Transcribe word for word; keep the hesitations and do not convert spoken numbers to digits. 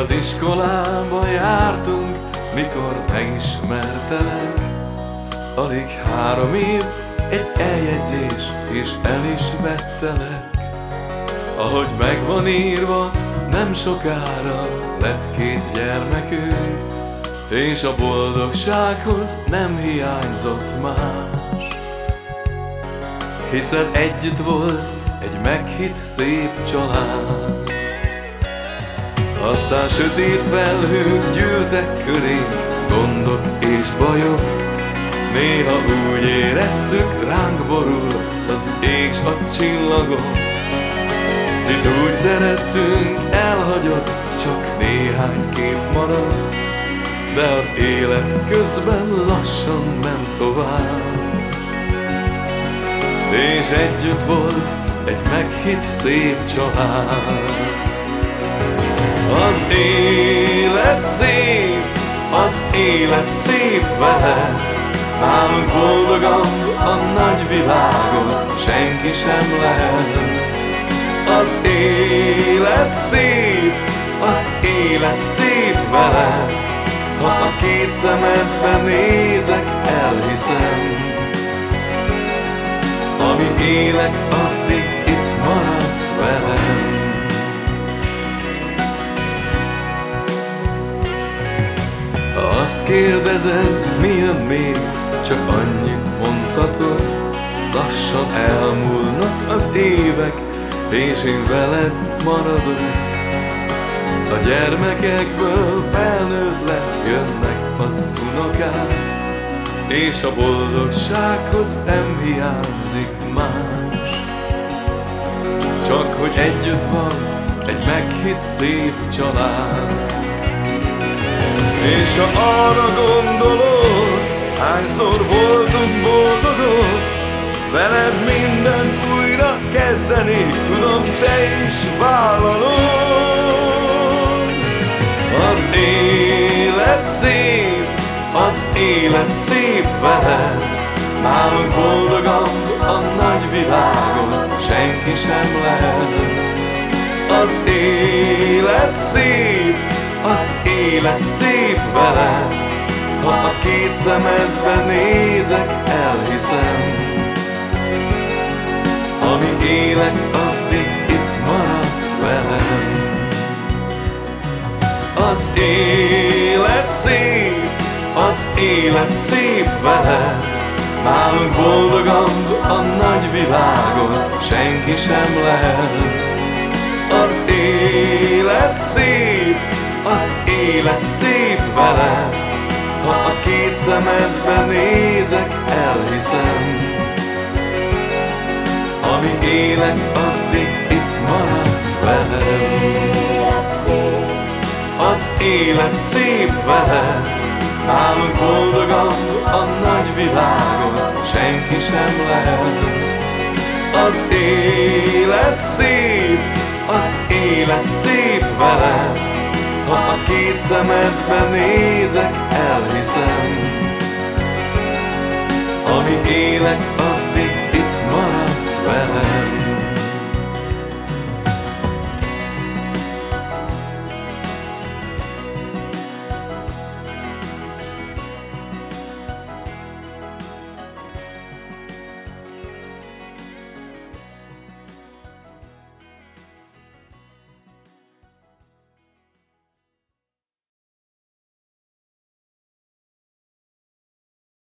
Az iskolába jártunk, mikor megismertelek. Alig három év, egy eljegyzés, és el is vettelek. Ahogy meg van írva, nem sokára lett két gyermekünk, és a boldogsághoz nem hiányzott más. Hiszen együtt volt egy meghitt szép család. Aztán sötét felhők gyűltek körénk, gondok és bajok. Néha úgy éreztük, ránk borul az ég s a csillagok. Itt úgy szerettünk, elhagyott, csak néhány kép maradt, de az élet közben lassan ment tovább. És együtt volt egy meghitt szép család. Az élet szép, az élet szép veled. Nálunk boldogabb a nagy világon senki sem lehet. Az élet szép, az élet szép veled. Ha a két szemedbe nézek, elhiszem. Amíg élek, addig itt maradsz velem. Azt kérdezed, mi jön még, csak annyit mondhatok. Lassan elmúlnak az évek, és én veled maradok. A gyermekekből felnőtt lesz, jönnek az unokák, és a boldogsághoz nem hiányzik más. Csak hogy együtt van egy meghitt szép család. És ha arra gondolok, hányszor voltunk boldogok, veled mindent újra kezdeni, tudom, te is vállalod. Az élet szép, az élet szép veled. Nálunk boldogabb a nagy világon senki sem lehet. Az élet szép, az élet szép veled. Ha a két szemedbe nézek, elhiszem. Amíg élek, addig itt maradsz velem. Az élet szép, az élet szép veled. Nálunk boldogabb a nagy világon senki sem lehet. Az élet szép, az élet szép veled. Ha a két szemedbe nézek, elhiszem. Amíg élek, addig itt maradsz velem. Az élet szép veled. Nálunk boldogabb a nagy világon senki sem lehet. Az élet szép, az élet szép veled. Ha a két szemedbe nézek, elhiszem. Amíg élek,